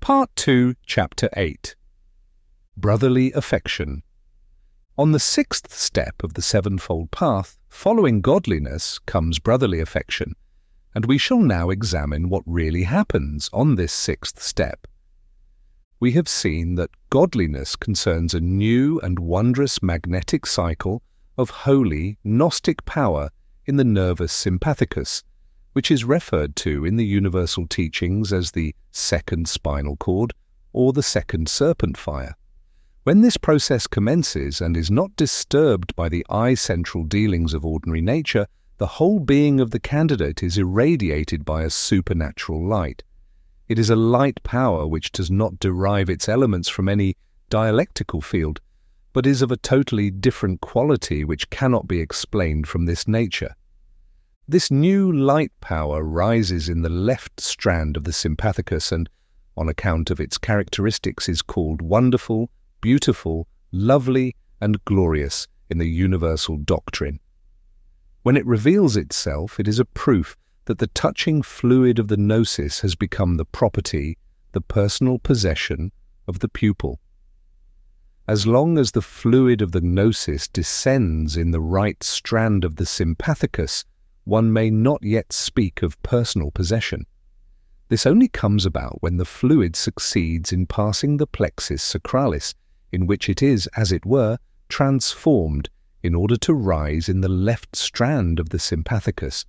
Part 2, Chapter 8. Brotherly Affection. On the sixth step of the sevenfold path, following godliness, comes brotherly affection, and we shall now examine what really happens on this sixth step. We have seen that godliness concerns a new and wondrous magnetic cycle of holy, Gnostic power in the nervus sympathicus, which is referred to in the universal teachings as the second spinal cord or the second serpent fire. When this process commences and is not disturbed by the eye-central dealings of ordinary nature, the whole being of the candidate is irradiated by a supernatural light. It is a light power which does not derive its elements from any dialectical field, but is of a totally different quality which cannot be explained from this nature. This new light power rises in the left strand of the sympathicus and, on account of its characteristics, is called wonderful, beautiful, lovely, and glorious in the universal doctrine. When it reveals itself, it is a proof that the touching fluid of the gnosis has become the property, the personal possession of the pupil. As long as the fluid of the gnosis descends in the right strand of the sympathicus, one may not yet speak of personal possession. This only comes about when the fluid succeeds in passing the plexus sacralis, in which it is, as it were, transformed in order to rise in the left strand of the sympathicus.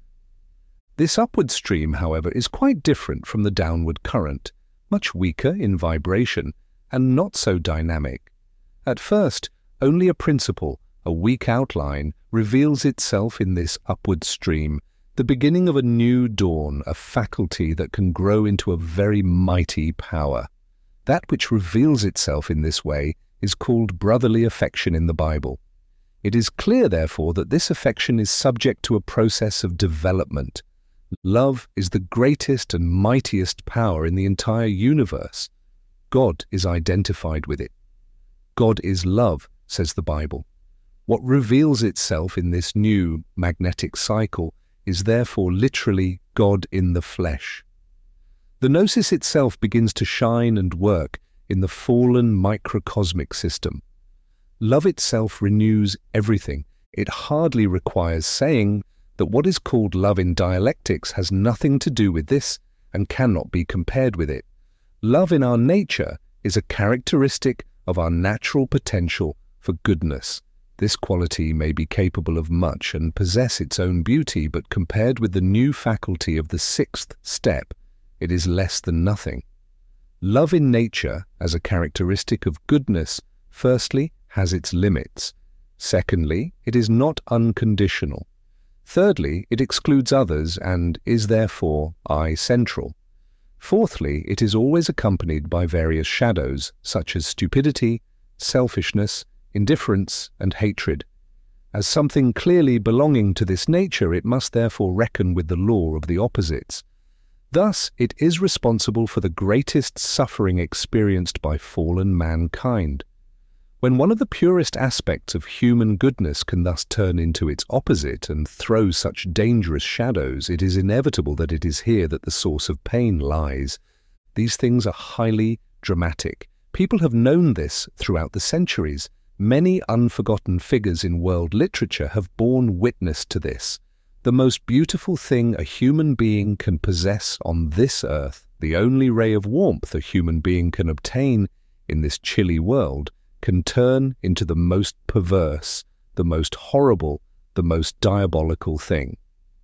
This upward stream, however, is quite different from the downward current, much weaker in vibration and not so dynamic. At first, only a principle, a weak outline, reveals itself in this upward stream, the beginning of a new dawn, a faculty that can grow into a very mighty power. That which reveals itself in this way is called brotherly affection in the Bible. It is clear, therefore, that this affection is subject to a process of development. Love is the greatest and mightiest power in the entire universe. God is identified with it. God is love, says the Bible. What reveals itself in this new magnetic cycle is therefore literally God in the flesh. The gnosis itself begins to shine and work in the fallen microcosmic system. Love itself renews everything. It hardly requires saying that what is called love in dialectics has nothing to do with this and cannot be compared with it. Love in our nature is a characteristic of our natural potential for goodness. This quality may be capable of much and possess its own beauty, but compared with the new faculty of the sixth step, it is less than nothing. Love in nature, as a characteristic of goodness, firstly, has its limits. Secondly, it is not unconditional. Thirdly, it excludes others and is therefore I-central. Fourthly, it is always accompanied by various shadows, such as stupidity, selfishness, indifference, and hatred. As something clearly belonging to this nature, it must therefore reckon with the law of the opposites. Thus, it is responsible for the greatest suffering experienced by fallen mankind. When one of the purest aspects of human goodness can thus turn into its opposite and throw such dangerous shadows, it is inevitable that it is here that the source of pain lies. These things are highly dramatic. People have known this throughout the centuries. Many unforgotten figures in world literature have borne witness to this. The most beautiful thing a human being can possess on this earth, the only ray of warmth a human being can obtain in this chilly world, can turn into the most perverse, the most horrible, the most diabolical thing.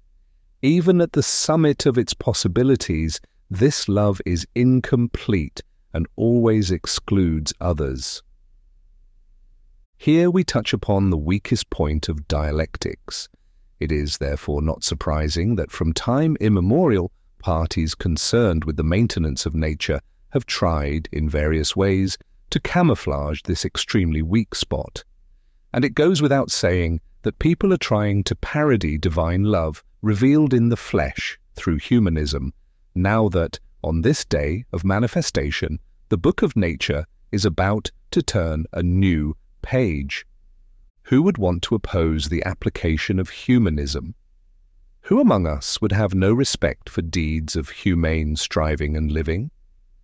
Even at the summit of its possibilities, this love is incomplete and always excludes others. Here we touch upon the weakest point of dialectics. It is therefore not surprising that from time immemorial, parties concerned with the maintenance of nature have tried, in various ways, to camouflage this extremely weak spot. And it goes without saying that people are trying to parody divine love revealed in the flesh through humanism, now that, on this day of manifestation, the book of nature is about to turn a new page. Who would want to oppose the application of humanism? Who among us would have no respect for deeds of humane striving and living?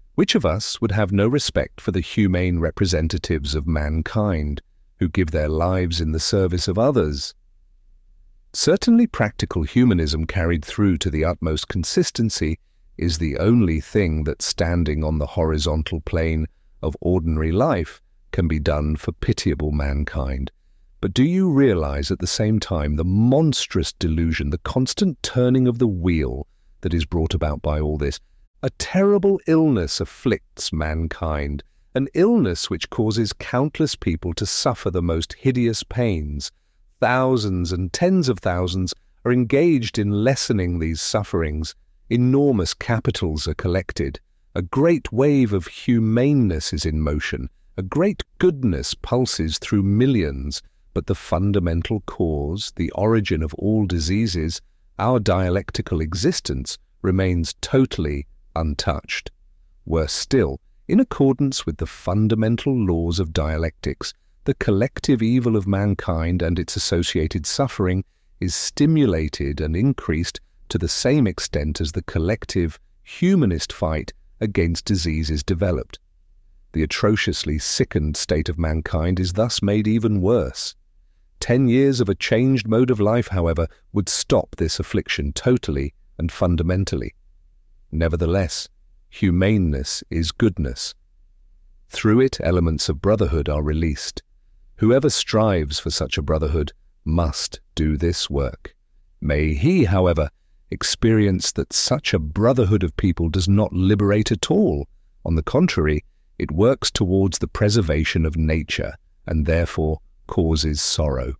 Which of us would have no respect for the humane representatives of mankind who give their lives in the service of others? Certainly practical humanism carried through to the utmost consistency is the only thing that, standing on the horizontal plane of ordinary life, can be done for pitiable mankind. But do you realize at the same time the monstrous delusion, the constant turning of the wheel that is brought about by all this? A terrible illness afflicts mankind, an illness which causes countless people to suffer the most hideous pains. Thousands and tens of thousands are engaged in lessening these sufferings. Enormous capitals are collected. A great wave of humaneness is in motion. A great goodness pulses through millions. But the fundamental cause, the origin of all diseases, our dialectical existence, remains totally untouched. Worse still, in accordance with the fundamental laws of dialectics, the collective evil of mankind and its associated suffering is stimulated and increased to the same extent as the collective humanist fight against disease is developed. The atrociously sickened state of mankind is thus made even worse. 10 years of a changed mode of life, however, would stop this affliction totally and fundamentally. Nevertheless, humaneness is goodness. Through it, elements of brotherhood are released. Whoever strives for such a brotherhood must do this work. May he, however, experience that such a brotherhood of people does not liberate at all. On the contrary, it works towards the preservation of nature, and therefore causes sorrow.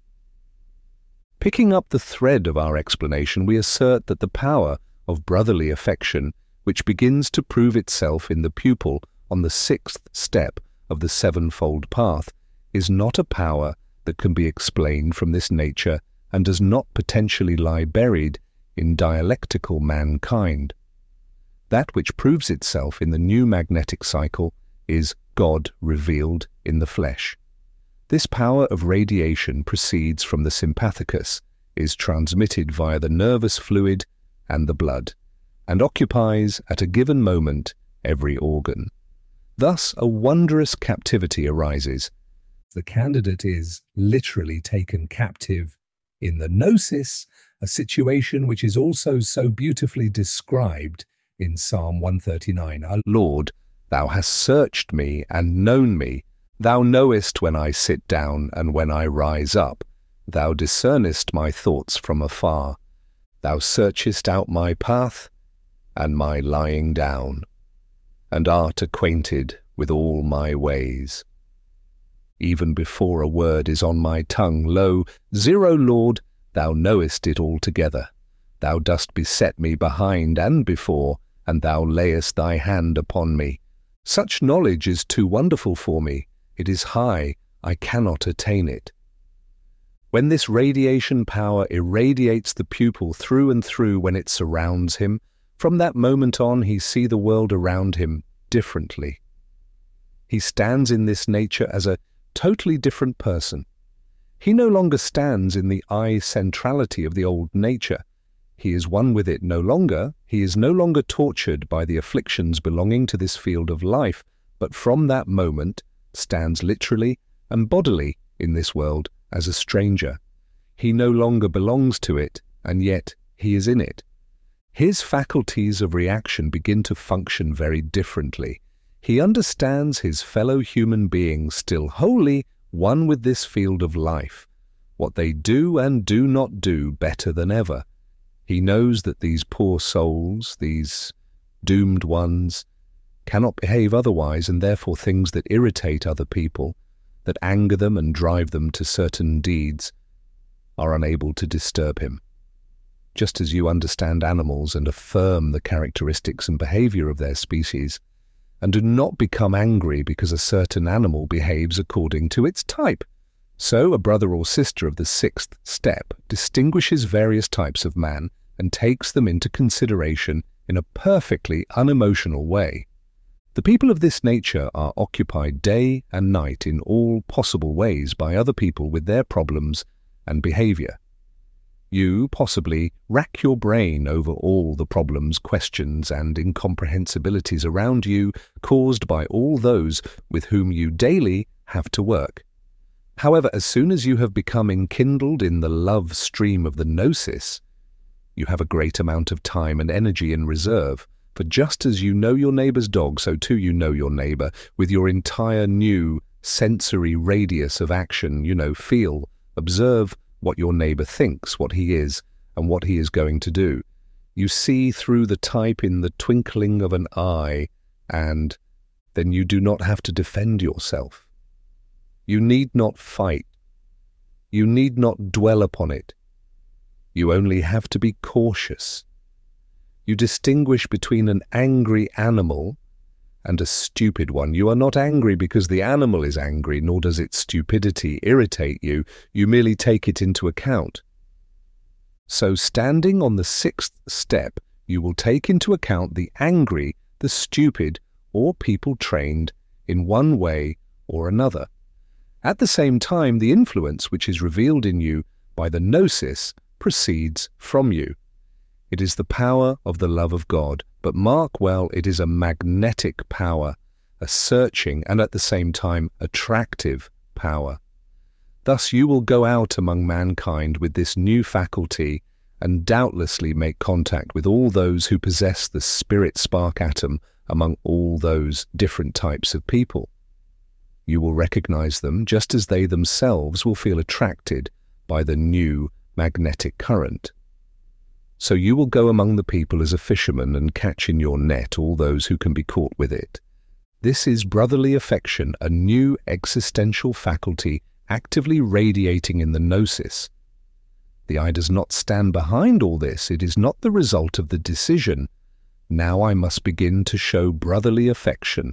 Picking up the thread of our explanation, we assert that the power of brotherly affection, which begins to prove itself in the pupil on the 6th step of the sevenfold path, is not a power that can be explained from this nature and does not potentially lie buried in dialectical mankind. That which proves itself in the new magnetic cycle is God revealed in the flesh. This power of radiation proceeds from the sympathicus, is transmitted via the nervous fluid and the blood, and occupies at a given moment every organ. Thus a wondrous captivity arises. The candidate is literally taken captive in the gnosis, a situation which is also so beautifully described in Psalm 139. Our Lord, thou hast searched me and known me. Thou knowest when I sit down and when I rise up. Thou discernest my thoughts from afar. Thou searchest out my path and my lying down, and art acquainted with all my ways. Even before a word is on my tongue, lo, zero, Lord, thou knowest it altogether. Thou dost beset me behind and before, and thou layest thy hand upon me. Such knowledge is too wonderful for me. It is high, I cannot attain it. When this radiation power irradiates the pupil through and through when it surrounds him, from that moment on he sees the world around him differently. He stands in this nature as a totally different person. He no longer stands in the I centrality of the old nature. He is one with it no longer. He is no longer tortured by the afflictions belonging to this field of life, but from that moment stands literally and bodily in this world as a stranger. He no longer belongs to it, and yet he is in it. His faculties of reaction begin to function very differently. He understands his fellow human beings still wholly one with this field of life, what they do and do not do better than ever. He knows that these poor souls, these doomed ones, cannot behave otherwise, and therefore things that irritate other people, that anger them and drive them to certain deeds, are unable to disturb him. Just as you understand animals and affirm the characteristics and behavior of their species, and do not become angry because a certain animal behaves according to its type, so a brother or sister of the 6th step distinguishes various types of man and takes them into consideration in a perfectly unemotional way. The people of this nature are occupied day and night in all possible ways by other people with their problems and behavior. You possibly rack your brain over all the problems, questions, and incomprehensibilities around you caused by all those with whom you daily have to work. However, as soon as you have become enkindled in the love stream of the gnosis, you have a great amount of time and energy in reserve, for just as you know your neighbor's dog, so too you know your neighbor, with your entire new sensory radius of action. Feel, observe what your neighbor thinks, what he is, and what he is going to do. You see through the type in the twinkling of an eye, and then you do not have to defend yourself. You need not fight. You need not dwell upon it. You only have to be cautious. You distinguish between an angry animal and a stupid one. You are not angry because the animal is angry, nor does its stupidity irritate you. You merely take it into account. So, standing on the sixth step, you will take into account the angry, the stupid, or people trained in one way or another. At the same time, the influence which is revealed in you by the gnosis proceeds from you. It is the power of the love of God, but mark well, it is a magnetic power, a searching and at the same time attractive power. Thus you will go out among mankind with this new faculty and doubtlessly make contact with all those who possess the spirit spark atom among all those different types of people. You will recognize them just as they themselves will feel attracted by the new magnetic current. So you will go among the people as a fisherman and catch in your net all those who can be caught with it. This is brotherly affection, a new existential faculty actively radiating in the gnosis. The I does not stand behind all this. It is not the result of the decision, now I must begin to show brotherly affection,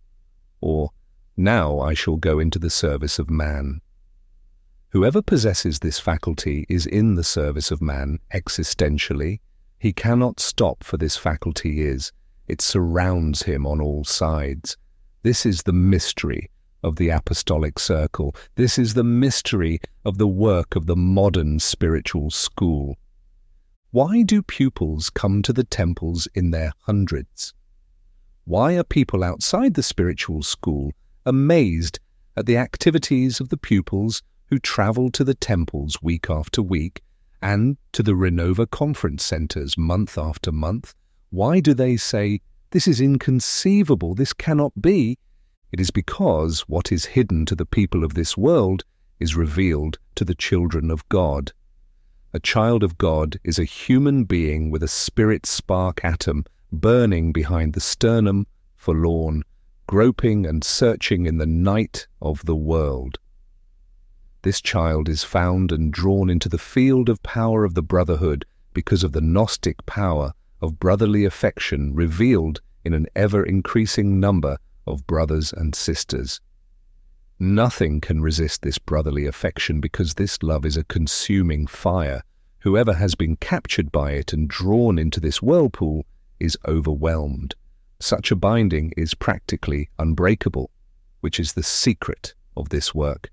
or now I shall go into the service of man. Whoever possesses this faculty is in the service of man existentially. He cannot stop, for this faculty it surrounds him on all sides. This is the mystery of the apostolic circle. This is the mystery of the work of the modern spiritual school. Why do pupils come to the temples in their hundreds? Why are people outside the spiritual school amazed at the activities of the pupils who travel to the temples week after week and to the Renova conference centers month after month? Why do they say, "This is inconceivable, this cannot be"? It is because what is hidden to the people of this world is revealed to the children of God. A child of God is a human being with a spirit spark atom burning behind the sternum, forlorn, groping and searching in the night of the world. This child is found and drawn into the field of power of the brotherhood because of the Gnostic power of brotherly affection revealed in an ever-increasing number of brothers and sisters. Nothing can resist this brotherly affection because this love is a consuming fire. Whoever has been captured by it and drawn into this whirlpool is overwhelmed. Such a binding is practically unbreakable, which is the secret of this work.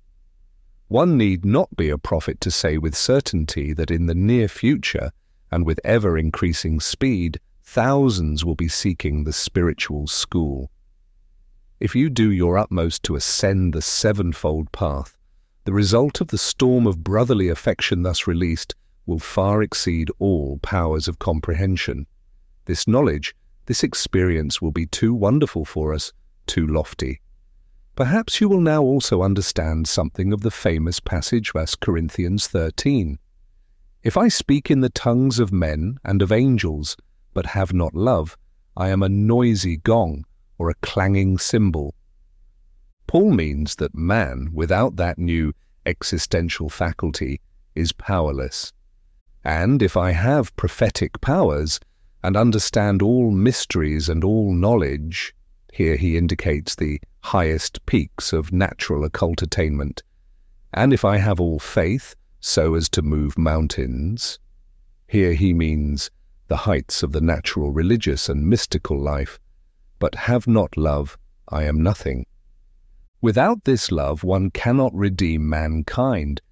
One need not be a prophet to say with certainty that in the near future, and with ever-increasing speed, thousands will be seeking the spiritual school. If you do your utmost to ascend the sevenfold path, the result of the storm of brotherly affection thus released will far exceed all powers of comprehension. This knowledge, this experience will be too wonderful for us, too lofty. Perhaps you will now also understand something of the famous passage 1 Corinthians 13. If I speak in the tongues of men and of angels, but have not love, I am a noisy gong or a clanging cymbal. Paul means that man, without that new existential faculty, is powerless. And if I have prophetic powers and understand all mysteries and all knowledge, here he indicates the highest peaks of natural occult attainment, and if I have all faith so as to move mountains, here he means the heights of the natural religious and mystical life, but have not love, I am nothing. Without this love one cannot redeem mankind.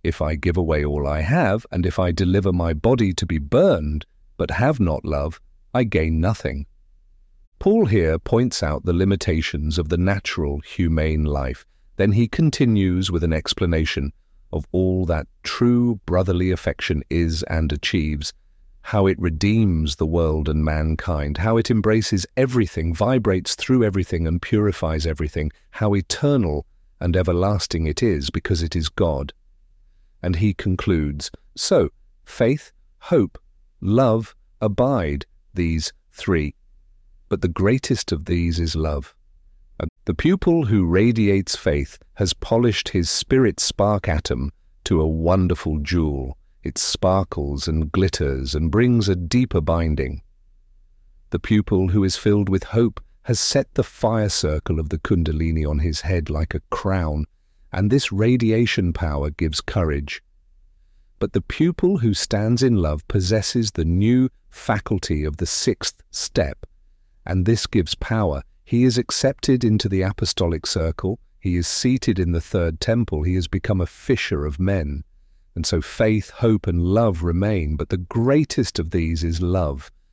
If I give away all I have, and if I deliver my body to be burned, but have not love, I gain nothing. Paul here points out the limitations of the natural, humane life. Then he continues with an explanation of all that true brotherly affection is and achieves, how it redeems the world and mankind, how it embraces everything, vibrates through everything and purifies everything, how eternal and everlasting it is because it is God. And he concludes, so, faith, hope, love, abide, these three. But the greatest of these is love. And the pupil who radiates faith has polished his spirit spark atom to a wonderful jewel. It sparkles and glitters and brings a deeper binding. The pupil who is filled with hope has set the fire circle of the Kundalini on his head like a crown, and this radiation power gives courage. But the pupil who stands in love possesses the new faculty of the sixth step, and this gives power. He is accepted into the apostolic circle, he is seated in the third temple, he has become a fisher of men. And so faith, hope, and love remain, but the greatest of these is love,